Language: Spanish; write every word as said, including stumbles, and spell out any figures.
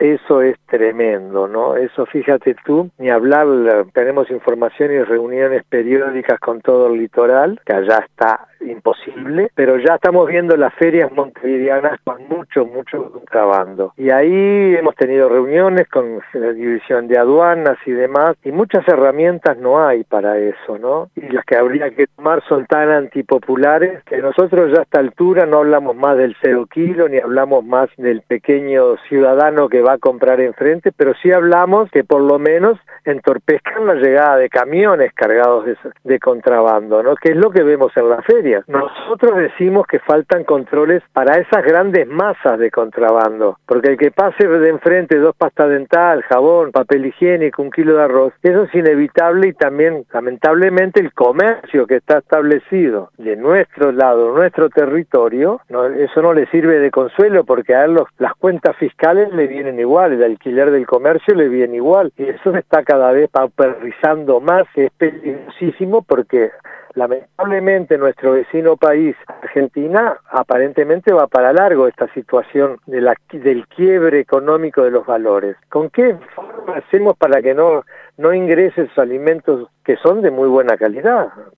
eso es tremendo, ¿no? Eso, fíjate tú, ni hablar, tenemos información y reuniones periódicas con todo el litoral, que allá está imposible, pero ya estamos viendo las ferias montevideanas con mucho, mucho contrabando. Y ahí hemos tenido reuniones con la división de aduanas y demás, y muchas herramientas no hay para eso, ¿no? Y las que habría que tomar son tan antipopulares que nosotros ya a esta altura no hablamos más del cero kilo, ni hablamos más del pequeño ciudadano que va a comprar enfrente, pero sí hablamos que por lo menos entorpezcan la llegada de camiones cargados de, de contrabando, ¿no? Que es lo que vemos en la feria. Nosotros decimos que faltan controles para esas grandes masas de contrabando, porque el que pase de enfrente dos pastas dental, jabón, papel higiénico, un kilo de arroz, eso es inevitable, y también lamentablemente el comercio que está establecido de nuestro lado, nuestro territorio, no, eso no le sirve de consuelo, porque a él los, las cuentas fiscales le vienen igual, el alquiler del comercio le viene igual, y eso está cada vez pauperizando más, es peligrosísimo, porque lamentablemente nuestro vecino país, Argentina, aparentemente va para largo esta situación de la, del quiebre económico de los valores. ¿Con qué forma hacemos para que no, no ingresen esos alimentos que son de muy buena calidad?